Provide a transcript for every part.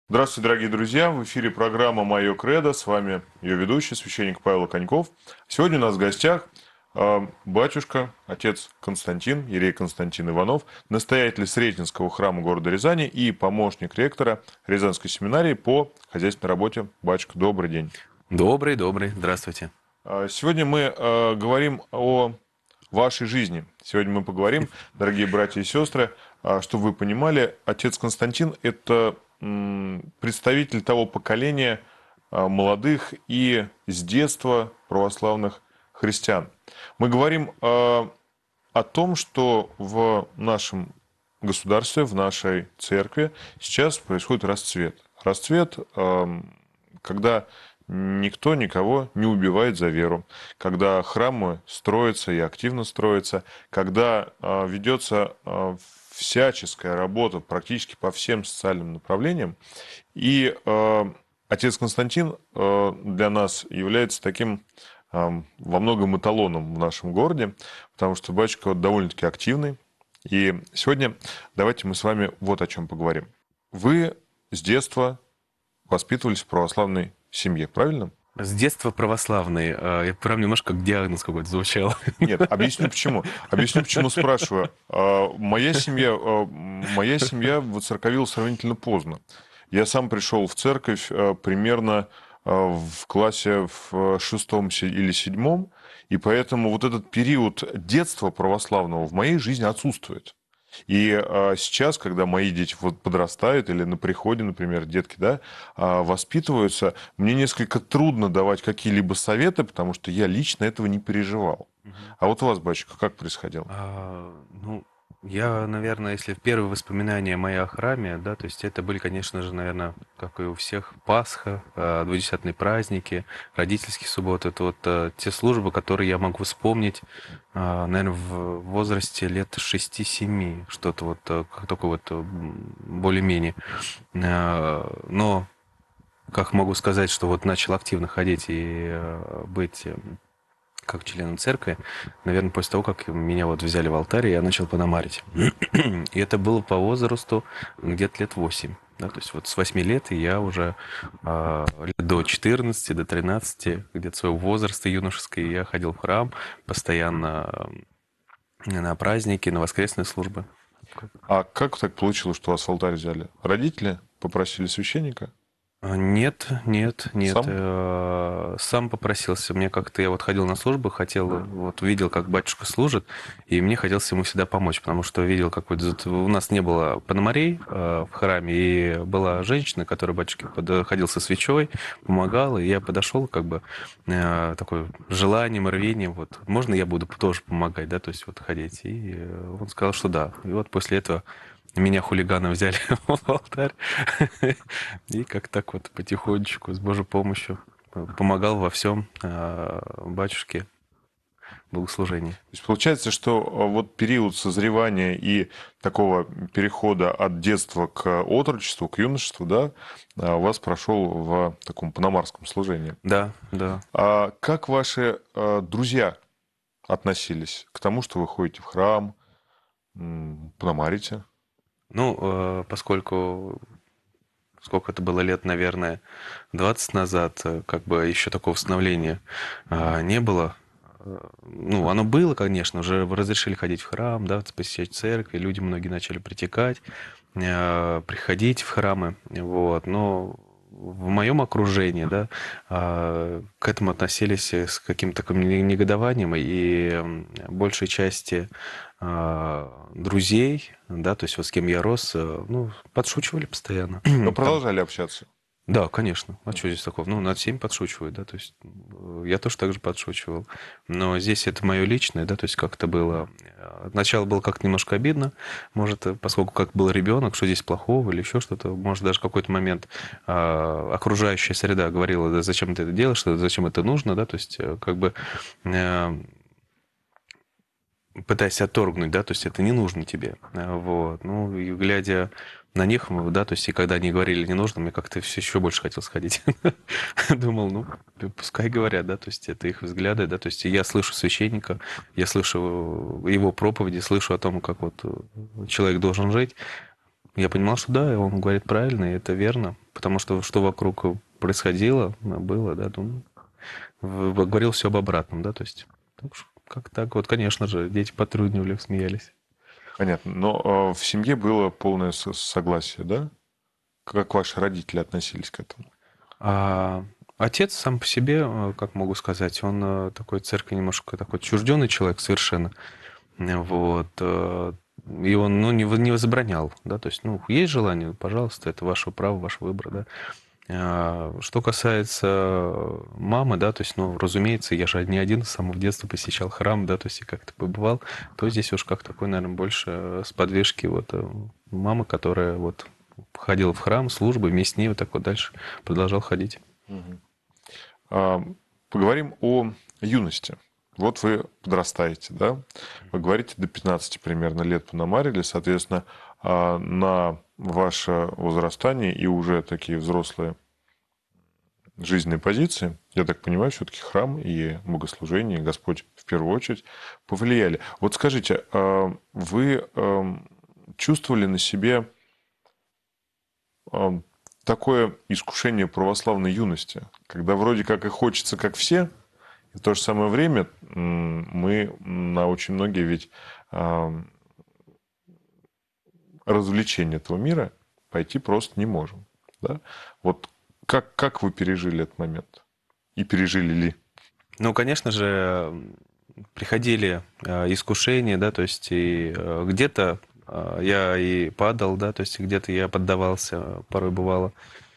Здравствуйте, дорогие друзья! В эфире программа «Мое кредо». С вами ее ведущий, священник Павел Коньков. Сегодня у нас в гостях батюшка, отец Константин, иерей Константин Иванов, настоятель Сретенского храма города Рязани и помощник ректора Рязанской семинарии по хозяйственной работе. Батюшка, добрый день. Добрый, здравствуйте. Сегодня мы говорим о вашей жизни. Сегодня мы поговорим, дорогие братья и сестры, чтобы вы понимали, отец Константин – это представитель того поколения молодых и с детства православных христиан. Мы говорим о том, что в нашем государстве, в нашей церкви сейчас происходит расцвет. Расцвет, когда никто никого не убивает за веру, когда храмы строятся и активно строятся, когда ведется всяческая работа практически по всем социальным направлениям. И отец Константин для нас является таким во многом эталоном в нашем городе, потому что батюшка довольно-таки активный. И сегодня давайте мы с вами вот о чем поговорим. Вы с детства воспитывались в православной семье, правильно? С детства православный. Я прям немножко как диагноз какой-то звучал. Нет, объясню почему. Объясню почему спрашиваю. Моя семья воцерковилась сравнительно поздно. Я сам пришел в церковь примерно в классе в шестом или седьмом, и поэтому вот этот период детства православного в моей жизни отсутствует. И сейчас, когда мои дети вот подрастают или на приходе, например, детки, да, воспитываются, мне несколько трудно давать какие-либо советы, потому что я лично этого не переживал. А вот у вас, батюшка, как происходило? Ну, я, наверное, если первые воспоминания мои о храме, да, то есть это были, конечно же, наверное, как и у всех, Пасха, двудесятные праздники, родительские субботы. Это вот те службы, которые я могу вспомнить, наверное, в возрасте лет 6-7, что-то вот, как только вот более-менее. Но как могу сказать, что вот начал активно ходить и быть как членом церкви, наверное, после того, как меня вот взяли в алтарь, я начал пономарить. И это было по возрасту где-то лет 8. Да, то есть вот с 8 лет и я уже лет до 14, до 13, где-то своего возраста юношеского, я ходил в храм постоянно на праздники, на воскресные службы. А как так получилось, что вас в алтарь взяли? Родители попросили священника? Нет. Сам? Сам попросился. Мне как-то я вот ходил на службу, хотел, вот видел, как батюшка служит, и мне хотелось ему всегда помочь, потому что видел, как вот у нас не было пономарей в храме, и была женщина, которая батюшке подходил со свечой, помогала, и я подошел, как бы такое желанием, рвением, вот, можно я буду тоже помогать, да, то есть вот ходить. И он сказал, что да. И вот после этого меня хулиганы взяли в алтарь. И как так вот потихонечку, с Божьей помощью, помогал во всем батюшке богослужении. То есть получается, что вот период созревания и такого перехода от детства к отрочеству, к юношеству, да, у вас прошел в таком панамарском служении. Да, да. А как ваши друзья относились к тому, что вы ходите в храм, панамарите? Ну, поскольку сколько это было лет, наверное, 20 назад, как бы еще такого становления не было. Ну, оно было, конечно, уже разрешили ходить в храм, да, посещать церковь, люди многие начали притекать, приходить в храмы, вот, но в моем окружении, да, к этому относились с каким-то таким негодованием, и большей части друзей, да, то есть вот с кем я рос, ну, подшучивали постоянно. Но Там продолжали общаться? да, конечно. А что здесь такого? Ну, над всеми подшучивают, да, то есть я тоже так же подшучивал. Но здесь это мое личное, да, то есть как-то было... Сначала было как-то немножко обидно, может, поскольку как был ребенок, что здесь плохого или еще что-то, может, даже в какой-то момент окружающая среда говорила, да зачем ты это делаешь, зачем это нужно, да, то есть как бы пытаясь отторгнуть, да, то есть это не нужно тебе, вот, ну, и глядя на них, да, то есть и когда они говорили не нужно, мне как-то все еще больше хотел сходить. Думал, ну, пускай говорят, да, то есть это их взгляды, да, то есть я слышу священника, я слышу его проповеди, слышу о том, как вот человек должен жить. Я понимал, что да, он говорит правильно, и это верно, потому что вокруг происходило, было, да, говорил все об обратном, да, то есть так как так вот, конечно же, дети потруднивали, смеялись. Понятно. Но в семье было полное согласие, да? Как ваши родители относились к этому? А отец сам по себе, как могу сказать, он такой церкви немножко такой отчужденный человек совершенно. Вот. И он, ну, не возбранял, да, то есть, ну, есть желание, пожалуйста, это ваше право, ваш выбор, да. Что касается мамы, да, то есть, ну, разумеется, я же не один с самого детства посещал храм, да, то есть, и как-то побывал, то здесь уж как такой, наверное, больше с подвижки вот мамы, которая вот ходила в храм, службы, вместе с ней вот так вот дальше продолжал ходить. Мгм. А, Поговорим о юности. Вот вы подрастаете, да? Вы говорите, до 15 примерно лет понамарили, соответственно, на ваше возрастание и уже такие взрослые жизненные позиции, я так понимаю, все-таки храм и богослужение, и Господь в первую очередь повлияли. Вот скажите, вы чувствовали на себе такое искушение православной юности, когда вроде как и хочется, как все, и в то же самое время мы на очень многие ведь развлечения этого мира пойти просто не можем. Да? Вот как вы пережили этот момент? И пережили ли? Ну, конечно же, приходили искушения, да, то есть и где-то я и падал, да, то есть где-то я поддавался, порой бывало,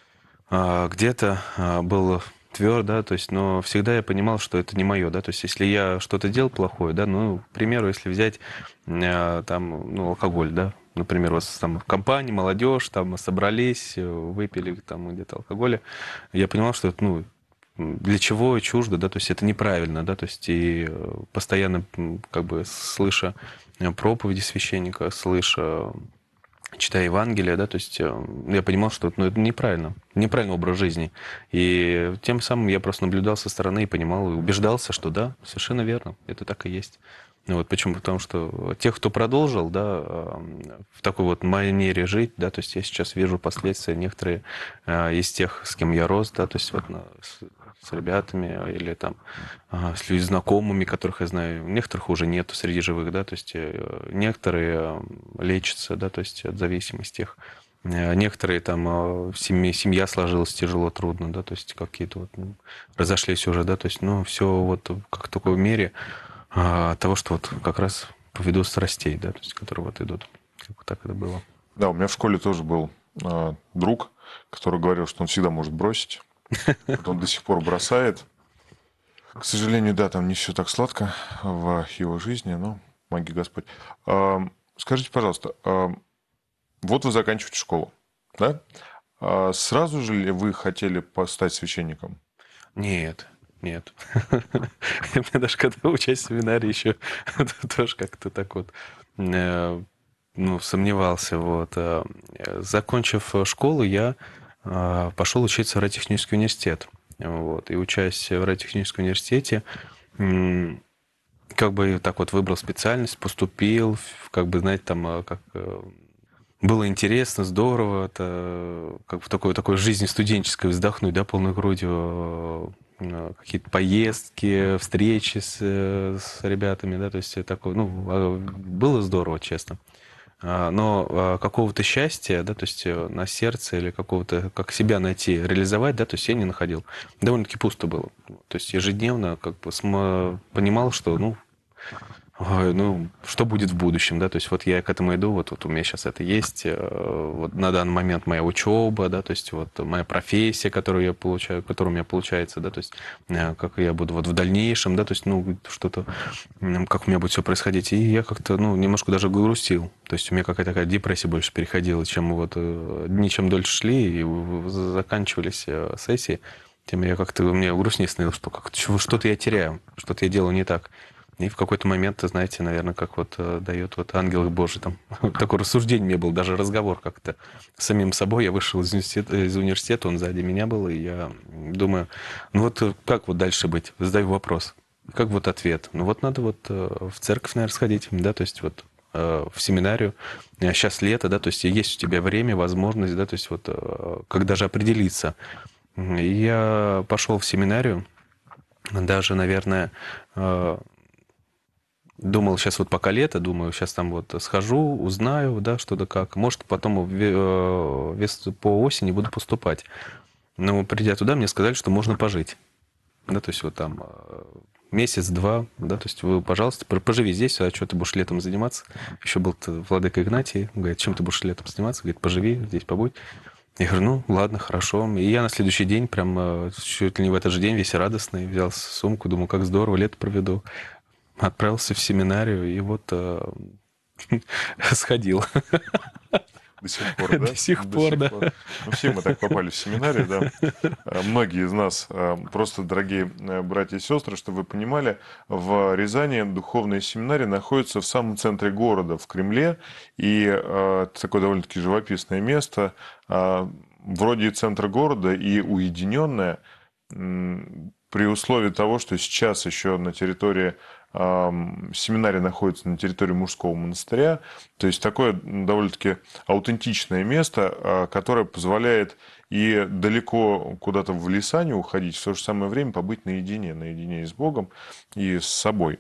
где-то был тверд, да, то есть, но всегда я понимал, что это не мое, да, то есть если я что-то делал плохое, да, ну, к примеру, если взять там, ну, алкоголь, да, например, у вас там в компании молодежь, там собрались, выпили там где-то алкоголя, я понимал, что это, ну, для чего чуждо, да, то есть это неправильно, да, то есть и постоянно как бы слыша проповеди священника, слыша, читая Евангелие, да, то есть я понимал, что ну, это неправильно, неправильный образ жизни. И тем самым я просто наблюдал со стороны и понимал, и убеждался, что да, совершенно верно, это так и есть. Ну вот почему? Потому что тех, кто продолжил, да, в такой вот манере жить, да, то есть я сейчас вижу последствия некоторые из тех, с кем я рос, да, то есть вот с ребятами или там с людьми знакомыми, которых я знаю. Некоторых уже нету среди живых, да, то есть некоторые лечатся, да, то есть от зависимости их. Некоторые там семья сложилась тяжело, трудно, да, то есть какие-то вот разошлись уже, да, то есть, ну, все вот как в такой мере от того, что вот как раз поведу страстей, да, то есть, которые вот идут. Как так это было. Да, у меня в школе тоже был друг, который говорил, что он всегда может бросить. Вот он до сих пор бросает. К сожалению, да, там не все так сладко в его жизни, но помоги Господь. Скажите, пожалуйста, вот вы заканчиваете школу, да? Сразу же ли вы хотели стать священником? Нет, нет. Я даже когда учась в семинаре еще тоже как-то так вот ну, сомневался. Вот. Закончив школу, я пошел учиться в радиотехнический университет. Вот. И учась в радиотехническом университете, как бы так вот выбрал специальность, поступил, как бы, знаете, там как было интересно, здорово, это как в такой жизни студенческой вздохнуть, да, полной грудью, какие-то поездки, встречи с ребятами, да, то есть такое, ну, было здорово, честно. Но какого-то счастья, да, то есть на сердце или какого-то, как себя найти, реализовать, да, то есть я не находил. Довольно-таки пусто было. То есть ежедневно как бы понимал, что, ну, ой, ну, что будет в будущем, да, то есть вот я к этому иду, вот у меня сейчас это есть, вот на данный момент моя учеба, да, то есть вот моя профессия, которую я получаю, которая у меня получается, да, то есть как я буду вот в дальнейшем, да, то есть, ну, что-то, как у меня будет все происходить, и я как-то, ну, немножко даже грустил, то есть у меня какая-то такая депрессия больше переходила, чем вот дни чем дольше шли и заканчивались сессии, тем я как-то, мне грустнее становилось, что как что-то я теряю, что-то я делаю не так. И в какой-то момент, знаете, наверное, как вот дает вот ангел Божий там такое рассуждение мне был, даже разговор как-то с самим собой. Я вышел из университета, он сзади меня был, и я думаю, ну вот как вот дальше быть? Задаю вопрос. Как вот ответ? Ну вот надо вот в церковь, наверное, сходить, да, то есть вот в семинарию. Сейчас лето, да, то есть есть у тебя время, возможность, да, то есть вот как даже определиться. И я пошел в семинарию, даже, наверное, думал, сейчас вот пока лето, думаю, сейчас там вот схожу, узнаю, да, что да как. Может, потом по осени буду поступать. Но придя туда, мне сказали, что можно пожить. Да, то есть вот там месяц-два, да, то есть вы, пожалуйста, поживи здесь, а что ты будешь летом заниматься? Еще был владыка Игнатий, говорит, чем ты будешь летом заниматься? Говорит, поживи, здесь побудь. Я говорю, ну, ладно, хорошо. И я на следующий день, прям чуть ли не в этот же день, весь радостный, взял сумку, думаю, как здорово, лето проведу. Отправился в семинарию, и вот сходил. До сих пор, да? До сих пор, да. Ну, все мы так попали в семинарию, да. Многие из нас, просто, дорогие братья и сестры, чтобы вы понимали, в Рязани духовные семинарии находятся в самом центре города, в Кремле, и это такое довольно-таки живописное место, вроде центра города и уединенное, при условии того, что сейчас еще на территории семинарий находится на территории мужского монастыря. То есть такое довольно-таки аутентичное место, которое позволяет и далеко куда-то в леса не уходить, в то же самое время побыть наедине с Богом и с собой.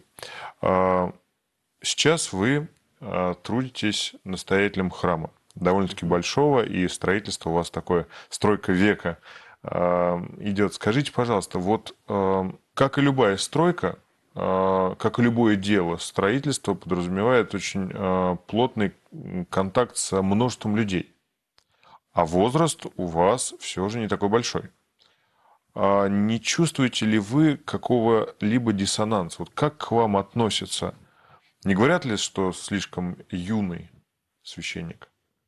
Сейчас вы трудитесь настоятелем храма, довольно-таки большого, и строительство у вас такое, стройка века идет. Скажите, пожалуйста, вот как и любая стройка, как и любое дело, строительство подразумевает очень плотный контакт с множеством людей. А возраст у вас все же не такой большой. Не чувствуете ли вы какого-либо диссонанса? Вот как к вам относятся? Не говорят ли, что слишком юный священник?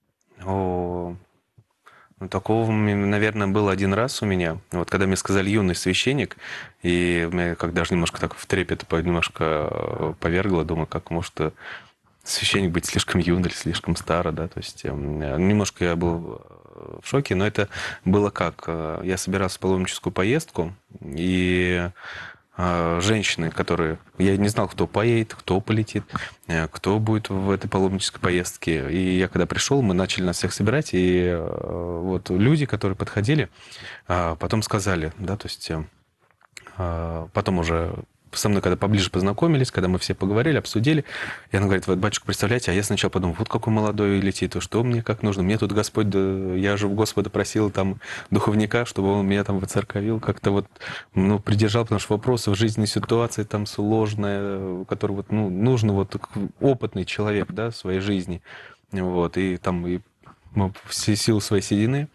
О, ну, такого, наверное, был один раз у меня. Вот когда мне сказали «юный священник», и меня как даже немножко так в трепет немножко повергло, думаю, как может священник быть слишком юный или слишком старо, да, то есть немножко я был в шоке, но это было как? Я собирался в паломническую поездку, и женщины, которые... Я не знал, кто поедет, кто полетит, кто будет в этой паломнической поездке. И я когда пришел, мы начали нас всех собирать, и вот люди, которые подходили, потом сказали, да, то есть потом уже со мной, когда поближе познакомились, когда мы все поговорили, обсудили, и она говорит, вот, батюшка, представляете, а я сначала подумал, вот какой молодой летит, что мне как нужно, мне тут Господь, да, я же у Господа просил там духовника, чтобы он меня там воцерковил, как-то вот, ну, придержал, потому что вопросы в жизненной ситуации там сложные, который вот, ну, нужно вот опытный человек, да, в своей жизни, вот, и там и все силы своей седины.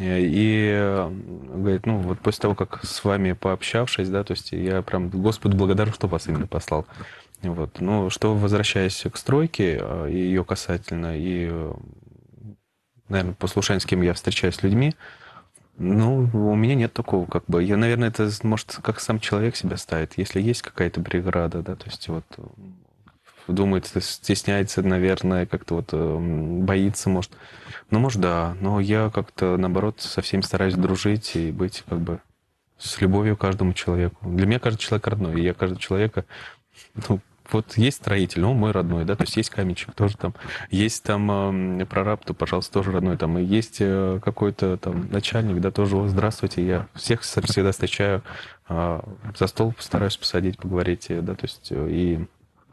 И говорит, ну вот после того, как с вами пообщавшись, да, то есть я прям Господу благодарен, что вас именно послал. Вот. Ну, что возвращаясь к стройке и ее касательно, и, наверное, послушание, с кем я встречаюсь с людьми, ну, у меня нет такого, как бы. Я, наверное, это, может, как сам человек себя ставит. Если есть какая-то преграда, да, то есть вот думает, стесняется, наверное, как-то вот боится, может. Ну, может, да. Но я как-то, наоборот, со всеми стараюсь дружить и быть как бы с любовью к каждому человеку. Для меня каждый человек родной, и я каждого человека... Ну, вот есть строитель, он мой родной, да, то есть есть каменщик тоже там, есть там прораб, то, пожалуйста, тоже родной, там, и есть какой-то там начальник, да, тоже, здравствуйте, я всех всегда встречаю, за стол стараюсь посадить, поговорить, да, то есть и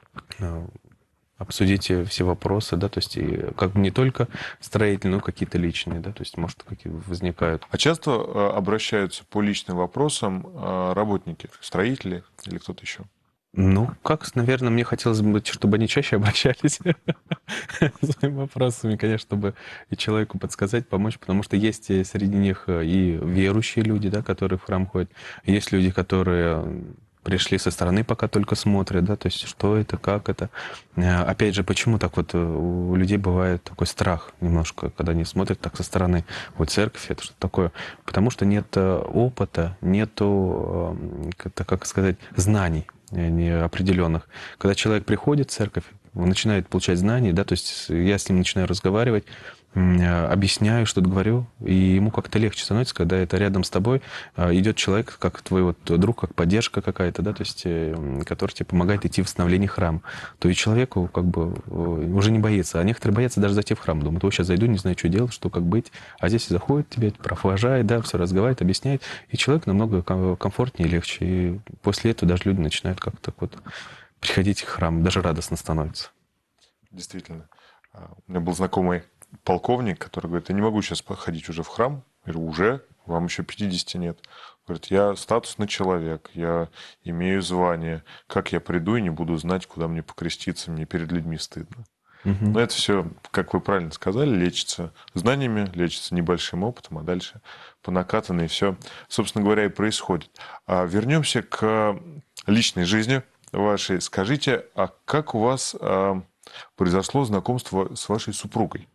обсудить все вопросы, да, то есть и как бы не только строительные, но какие-то личные, да, то есть, может, какие возникают. А часто обращаются по личным вопросам работники, строители или кто-то еще? Ну, как, наверное, мне хотелось бы, чтобы они чаще обращались своими вопросами, конечно, чтобы и человеку подсказать, помочь, потому что есть среди них и верующие люди, да, которые в храм ходят, есть люди, которые пришли со стороны, пока только смотрят, да, то есть что это, как это. Опять же, почему так вот у людей бывает такой страх немножко, когда они смотрят так со стороны, вот церковь, это что такое? Потому что нет опыта, нету, как сказать, знаний определенных. Когда человек приходит в церковь, он начинает получать знания, да, то есть я с ним начинаю разговаривать, объясняю, что-то говорю, и ему как-то легче становится, когда это рядом с тобой идет человек, как твой вот друг, как поддержка какая-то, да, то есть, который тебе помогает идти в восстановление храма. То и человеку как бы уже не боится. А некоторые боятся даже зайти в храм. Думают, вот сейчас зайду, не знаю, что делать, что, как быть. А здесь заходит тебе, провожает, да, все разговаривает, объясняет. И человек намного комфортнее и легче. И после этого даже люди начинают как-то вот приходить в храм, даже радостно становится. Действительно. У меня был знакомый полковник, который говорит, я не могу сейчас ходить уже в храм. Я говорю, уже? Вам еще 50 нет. Говорит, я статусный человек, я имею звание. Как я приду и не буду знать, куда мне покреститься, мне перед людьми стыдно. Мгм. Но это все, как вы правильно сказали, лечится знаниями, лечится небольшим опытом, а дальше по накатанной все, собственно говоря, и происходит. Вернемся к личной жизни вашей. Скажите, а как у вас произошло знакомство с вашей супругой?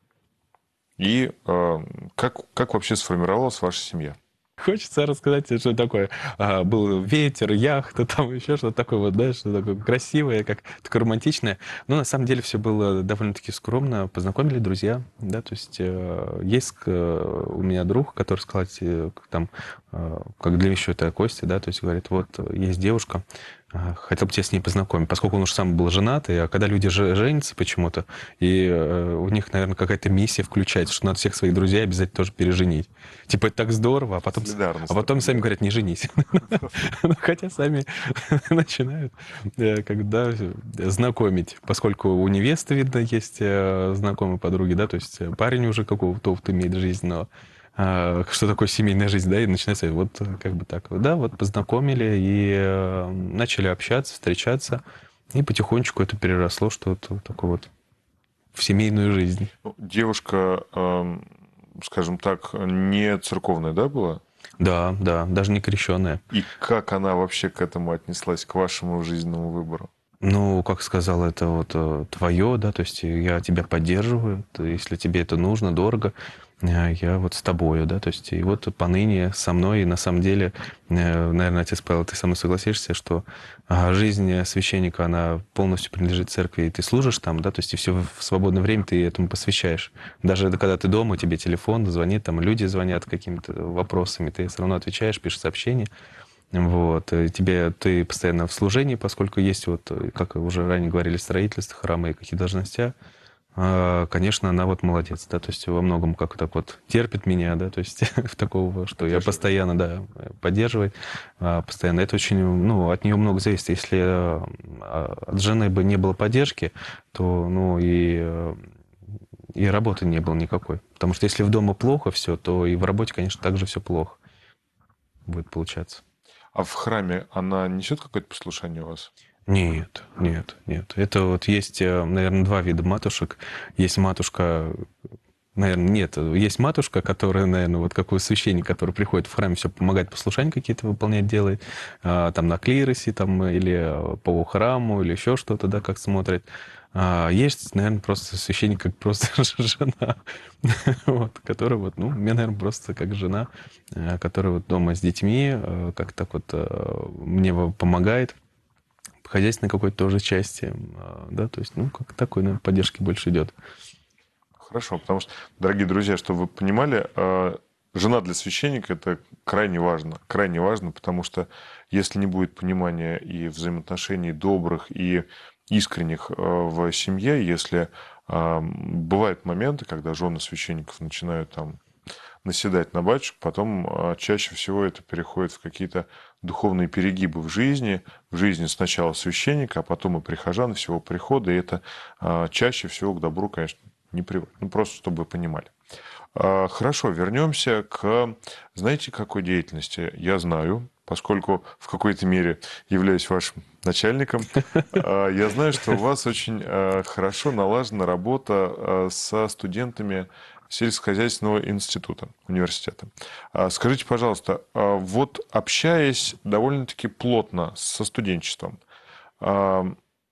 И как вообще сформировалась ваша семья? Хочется рассказать, что такое. Был ветер, яхта, там еще что-то такое, вот, да, что такое красивое, как такое романтичное. Но на самом деле все было довольно-таки скромно. Познакомили друзья, да, то есть есть у меня друг, который сказал, там, как для еще это Костя, да, то есть говорит, вот есть девушка, хотел бы тебя с ней познакомить, поскольку он уже сам был женат, а когда люди женятся почему-то, и у них, наверное, какая-то миссия включается, что надо всех своих друзей обязательно тоже переженить. Типа, это так здорово, а Солидарность потом такая, сами да? говорят, не женись. Ну, хотя сами начинают, когда знакомить, поскольку у невесты, видно, есть знакомые подруги, да, то есть парень уже какого-то опыта имеет жизнь, но что такое семейная жизнь, да, и начинается вот как бы так. Да, вот познакомили и начали общаться, встречаться, и потихонечку это переросло что-то такое вот в семейную жизнь. Ну, девушка, скажем так, не церковная, да, была? Да, да, даже не крещеная. И как она вообще к этому отнеслась, к вашему жизненному выбору? Ну, как сказал, это вот твое, да, то есть я тебя поддерживаю, если тебе это нужно, дорого, я вот с тобою, да, то есть и вот поныне со мной, и на самом деле, наверное, отец Павел, ты со мной согласишься, что жизнь священника, она полностью принадлежит церкви, и ты служишь там, да, то есть и все в свободное время ты этому посвящаешь. Даже когда ты дома, тебе телефон звонит, там люди звонят какими-то вопросами, ты все равно отвечаешь, пишешь сообщения. Вот. И ты постоянно в служении, поскольку есть вот, как уже ранее говорили, строительство храма и какие должности. Конечно, она вот молодец, да, то есть во многом как так вот терпит меня, да, то есть в такого, что я Поддерживает. постоянно, да, поддерживает, постоянно. Это очень, ну, от нее много зависит. Если от жены бы не было поддержки, то, ну, и работы не было никакой. Потому что если в дома плохо все, то и в работе, конечно, также все плохо будет получаться. А в храме она несет какое-то послушание у вас? Нет, нет, нет. Это вот есть, наверное, два вида матушек. Есть матушка, наверное, нет. Есть матушка, которая, наверное, вот как у священник, который приходит в храм, все помогает, послушания какие-то выполнять, делает, там на клиросе, там, или по храму, или еще что-то, да, как смотрит. Есть, наверное, просто священник, как просто жена, вот, которая вот, ну, мне, наверное, просто как жена, которая вот дома с детьми, как так вот мне помогает, по хозяйственной какой-то тоже части, да, то есть, ну, как такой, наверное, поддержки больше идет. Хорошо, потому что, дорогие друзья, чтобы вы понимали, жена для священника – это крайне важно, потому что если не будет понимания и взаимоотношений добрых и искренних в семье, если бывают моменты, когда жены священников начинают там наседать на батюшку, потом чаще всего это переходит в какие-то духовные перегибы в жизни сначала священника, а потом и прихожан, всего прихода, и это чаще всего к добру, конечно, не приводит. Ну, просто чтобы вы понимали. Хорошо, вернемся к, знаете, какой деятельности? Я знаю, поскольку в какой-то мере являюсь вашим начальником, я знаю, что у вас очень хорошо налажена работа со студентами сельскохозяйственного института, университета. Скажите, пожалуйста, вот общаясь довольно-таки плотно со студенчеством, а,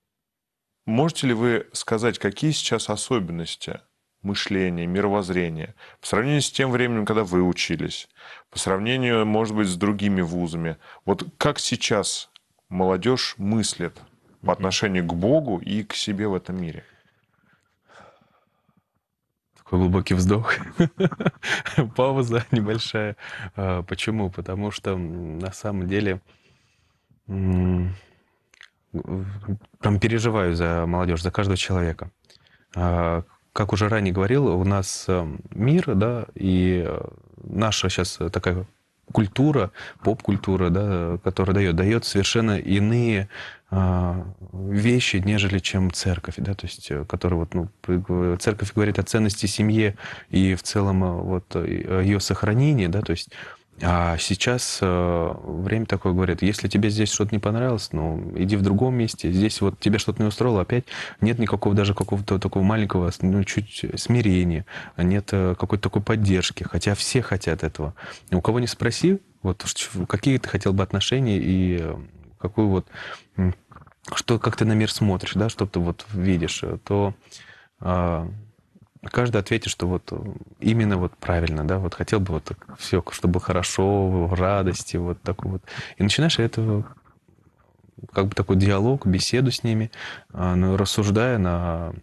можете ли вы сказать, какие сейчас особенности мышления, мировоззрения по сравнению с тем временем, когда вы учились, по сравнению, может быть, с другими вузами? Вот как сейчас молодежь мыслит по отношению к Богу и к себе в этом мире? Глубокий вздох, пауза небольшая. Почему? Потому что на самом деле м, прям переживаю за молодежь, за каждого человека. Как уже ранее говорил, у нас мир, да, и наша сейчас такая культура, поп-культура, да, которая дает совершенно иные вещи, нежели чем церковь, да, то есть, которая вот, ну, церковь говорит о ценности семьи и в целом вот ее сохранении, да, то есть, а сейчас время такое говорит, если тебе здесь что-то не понравилось, ну, иди в другом месте, здесь вот тебе что-то не устроило, опять нет никакого даже какого-то такого маленького, ну, чуть смирения, нет какой-то такой поддержки, хотя все хотят этого. У кого не спроси, вот какие ты хотел бы отношения и какую вот, что, как ты на мир смотришь, да, что ты вот видишь, то каждый ответит, что вот именно вот правильно, да, вот хотел бы вот все, чтобы хорошо, в радости, вот такой вот. И начинаешь это как бы такой диалог, беседу с ними, ну, рассуждая на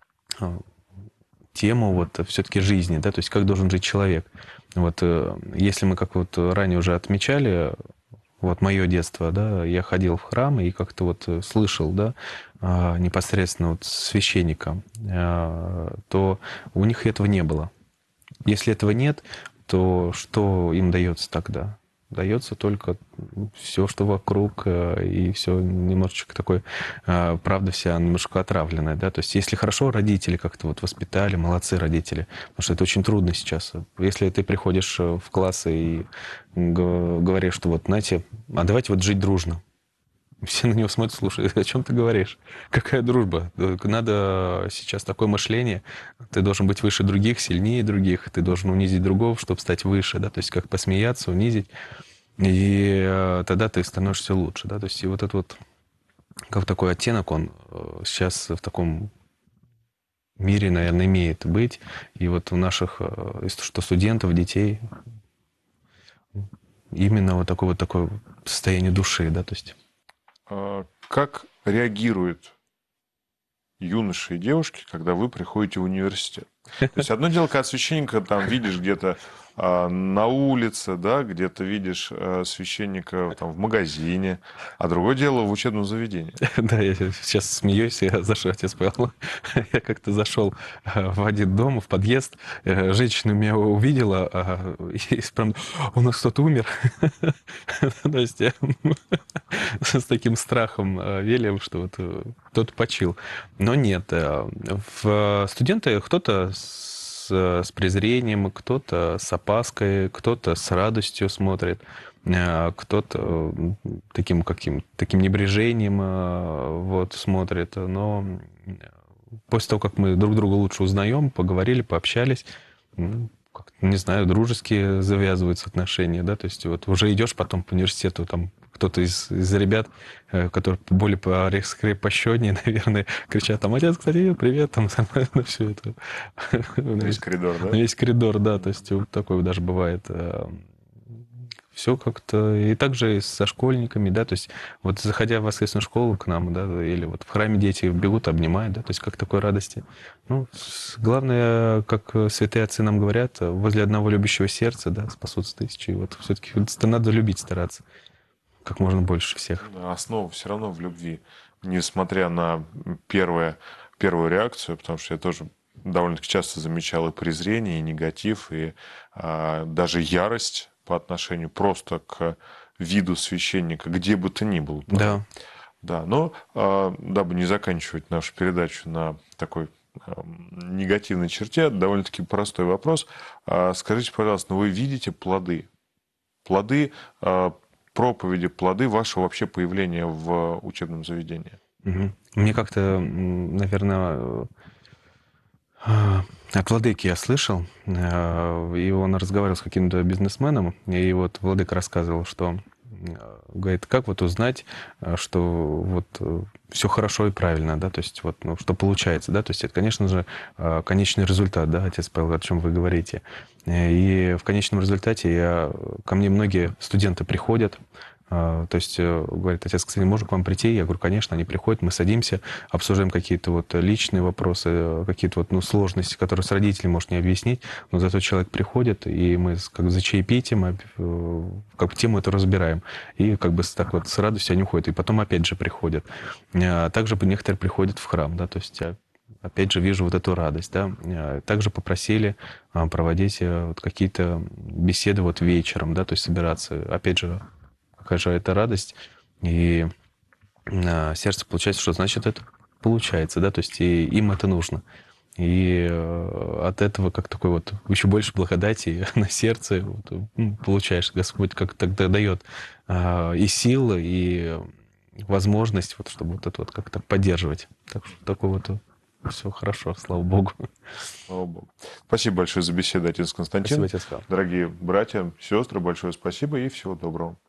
тему вот все-таки жизни, да, то есть как должен жить человек. Вот если мы, как вот ранее уже отмечали, вот мое детство, да, я ходил в храм и как-то вот слышал, да, непосредственно вот священника, то у них этого не было. Если этого нет, то что им дается тогда? Дается только все, что вокруг, и все немножечко такое, правда вся немножко отравленная, да, то есть если хорошо родители как-то вот воспитали, молодцы родители, потому что это очень трудно сейчас. Если ты приходишь в классы и говоришь, что вот, знаете, а давайте вот жить дружно, все на него смотрят, слушают, о чем ты говоришь? Какая дружба? Надо сейчас такое мышление. Ты должен быть выше других, сильнее других. Ты должен унизить другого, чтобы стать выше. Да? То есть как посмеяться, унизить. И тогда ты становишься лучше. Да? То есть и вот этот вот как такой оттенок, он сейчас в таком мире, наверное, имеет быть. И вот у наших, что студентов, детей, именно вот такое состояние души. Да? То есть как реагируют юноши и девушки, когда вы приходите в университет? То есть одно дело, когда священника там видишь где-то на улице, да, где-то видишь священника там в магазине, а другое дело в учебном заведении. Да, я сейчас смеюсь, я зашел, отец Павел, я как-то зашел в один дом, в подъезд, женщина меня увидела, и прям, у нас кто-то умер. То есть с таким страхом велем, что вот кто-то почил. Но нет, студенты кто-то с презрением, кто-то с опаской, кто-то с радостью смотрит, кто-то таким небрежением вот смотрит. Но после того, как мы друг друга лучше узнаем, поговорили, пообщались, не знаю, дружеские завязываются отношения, да, то есть вот уже идешь потом по университету, там кто-то из ребят, которые более покрепощеннее, наверное, кричат, там, отец, кстати, привет, там, на все это. На весь коридор, да? На весь коридор, да, то есть вот такое даже бывает. Все как-то... И также и со школьниками, да, то есть вот заходя в воскресную школу к нам, да, или вот в храме дети бегут, обнимают, да, то есть как такой радости. Ну, главное, как святые отцы нам говорят, возле одного любящего сердца, да, спасутся тысячи. И вот все-таки надо любить, стараться как можно больше всех. Основа все равно в любви, несмотря на первую реакцию, потому что я тоже довольно-таки часто замечал и презрение, и негатив, и даже ярость по отношению просто к виду священника, где бы то ни был. Да. Да, но дабы не заканчивать нашу передачу на такой негативной черте, довольно-таки простой вопрос. Скажите, пожалуйста, вы видите плоды? Плоды проповеди, плоды вашего вообще появления в учебном заведении? Угу. Мне как-то, наверное, от владыки я слышал, и он разговаривал с каким-то бизнесменом, и вот владыка рассказывал, что, говорит, как вот узнать, что вот все хорошо и правильно, да, то есть вот, ну, что получается, да, то есть это, конечно же, конечный результат, да, отец Павел, о чем вы говорите. И в конечном результате ко мне многие студенты приходят, То есть говорит: отец, кстати, можно к вам прийти? Я говорю: конечно. Они приходят, мы садимся, обсуждаем какие-то вот личные вопросы, какие-то вот, ну, сложности, которые с родителями может не объяснить, но зато человек приходит, и мы как бы за чаепитием как бы тему эту разбираем. И как бы так вот с радостью они уходят. И потом опять же приходят. Также некоторые приходят в храм, да, то есть опять же вижу вот эту радость, да. Также попросили проводить вот какие-то беседы вот вечером, да, то есть собираться. Опять же, какая же это радость. И сердце получается, что значит это получается, да, то есть и им это нужно. И от этого как такой вот еще больше благодати на сердце вот, получаешь. Господь как тогда дает и силы, и возможность, вот, чтобы вот это вот как-то поддерживать. Так что такое вот все хорошо, слава Богу. Слава Богу. Спасибо большое за беседу, отец Константин. Спасибо, отец Павел. Дорогие братья, сестры, большое спасибо и всего доброго.